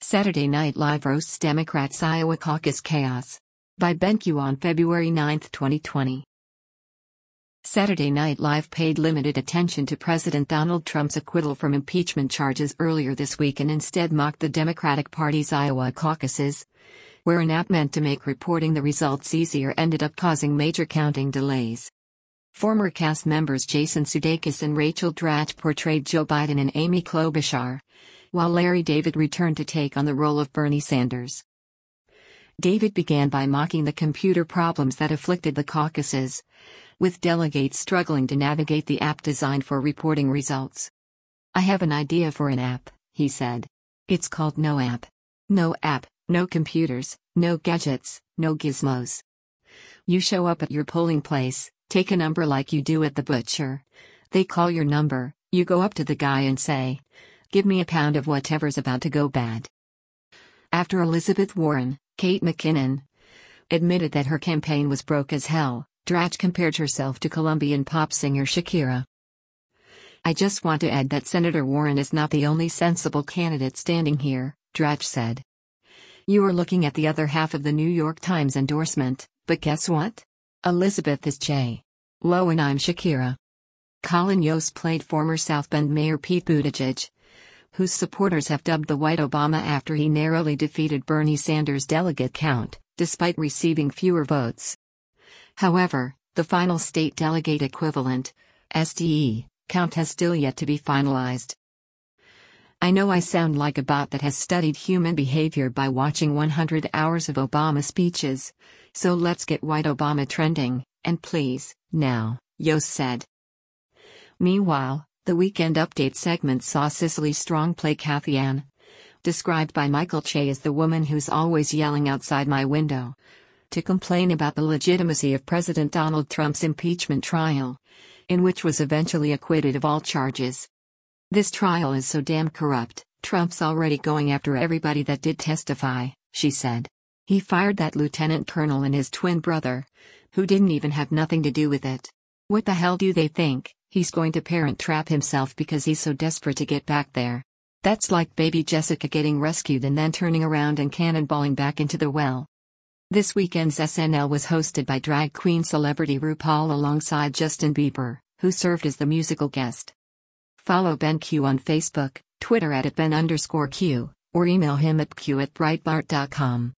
Saturday Night Live roasts Democrats' Iowa caucus chaos. By BenQ on February 9, 2020. Saturday Night Live paid limited attention to President Donald Trump's acquittal from impeachment charges earlier this week and instead mocked the Democratic Party's Iowa caucuses, where an app meant to make reporting the results easier ended up causing major counting delays. Former cast members Jason Sudeikis and Rachel Dratch portrayed Joe Biden and Amy Klobuchar, while Larry David returned to take on the role of Bernie Sanders. David began by mocking the computer problems that afflicted the caucuses, with delegates struggling to navigate the app designed for reporting results. "I have an idea for an app," he said. "It's called No App. No app, no computers, no gadgets, no gizmos. You show up at your polling place, take a number like you do at the butcher. They call your number, you go up to the guy and say, 'Give me a pound of whatever's about to go bad.'" After Elizabeth Warren, Kate McKinnon, admitted that her campaign was broke as hell, Dratch compared herself to Colombian pop singer Shakira. "I just want to add that Senator Warren is not the only sensible candidate standing here," Dratch said. "You are looking at the other half of the New York Times endorsement, but guess what? Elizabeth is J. Lo and I'm Shakira." Colin Yost played former South Bend Mayor Pete Buttigieg, whose supporters have dubbed the White Obama after he narrowly defeated Bernie Sanders' delegate count, despite receiving fewer votes. However, the final state delegate equivalent, SDE, count has still yet to be finalized. "I know I sound like a bot that has studied human behavior by watching 100 hours of Obama speeches, so let's get White Obama trending, and please, now," Yost said. Meanwhile, the Weekend Update segment saw Cicely Strong play Kathy Ann, described by Michael Che as the woman who's always yelling outside my window, to complain about the legitimacy of President Donald Trump's impeachment trial, in which was eventually acquitted of all charges. "This trial is so damn corrupt, Trump's already going after everybody that did testify," she said. "He fired that lieutenant colonel and his twin brother, who didn't even have nothing to do with it. What the hell do they think? He's going to parent trap himself because he's so desperate to get back there. That's like baby Jessica getting rescued and then turning around and cannonballing back into the well." This weekend's SNL was hosted by drag queen celebrity RuPaul alongside Justin Bieber, who served as the musical guest. Follow BenQ on Facebook, Twitter @Ben_Q, or email him at q@breitbart.com.